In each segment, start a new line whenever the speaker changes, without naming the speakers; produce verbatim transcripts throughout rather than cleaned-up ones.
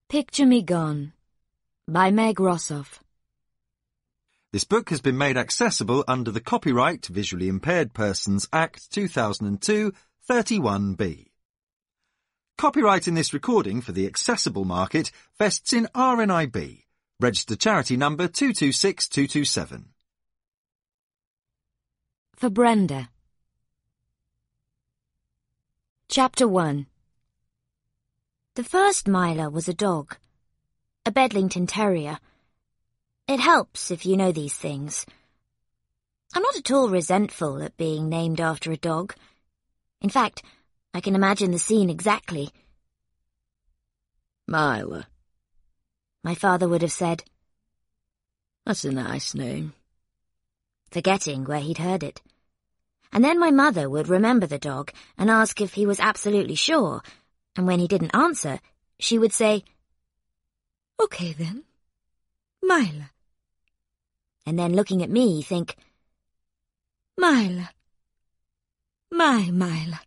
Picture Me Gone by Meg Rossoff.
This book has been made accessible under the Copyright Visually Impaired Persons Act two thousand two, thirty-one B. Copyright in this recording for the accessible market vests in R N I B, registered charity number two two six two two seven.
For Brenda. Chapter one. The first Myla was a dog, a Bedlington Terrier. It helps if you know these things. I'm not at all resentful at being named after a dog. In fact, I can imagine the scene exactly.
Myla,
my father would have said,
that's a nice name.
Forgetting where he'd heard it. And then my mother would remember the dog and ask if he was absolutely sure, and when he didn't answer, she would say,
OK then, Myla.
And then looking at me, think,
Myla, my Myla.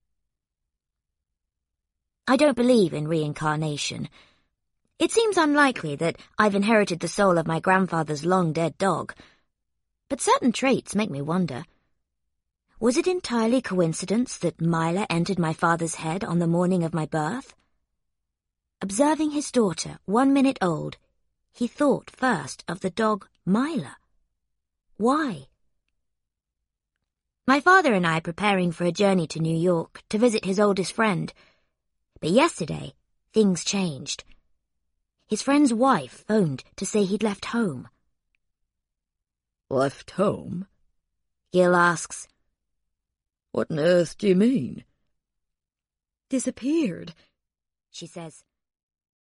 I don't believe in reincarnation. It seems unlikely that I've inherited the soul of my grandfather's long-dead dog. But certain traits make me wonder. Was it entirely coincidence that Myla entered my father's head on the morning of my birth? Observing his daughter, one minute old, he thought first of the dog Myla. Why? My father and I are preparing for a journey to New York to visit his oldest friend. But yesterday, things changed. His friend's wife phoned to say he'd left home.
Left home?
Gil asks.
What on earth do you mean?
Disappeared, she says.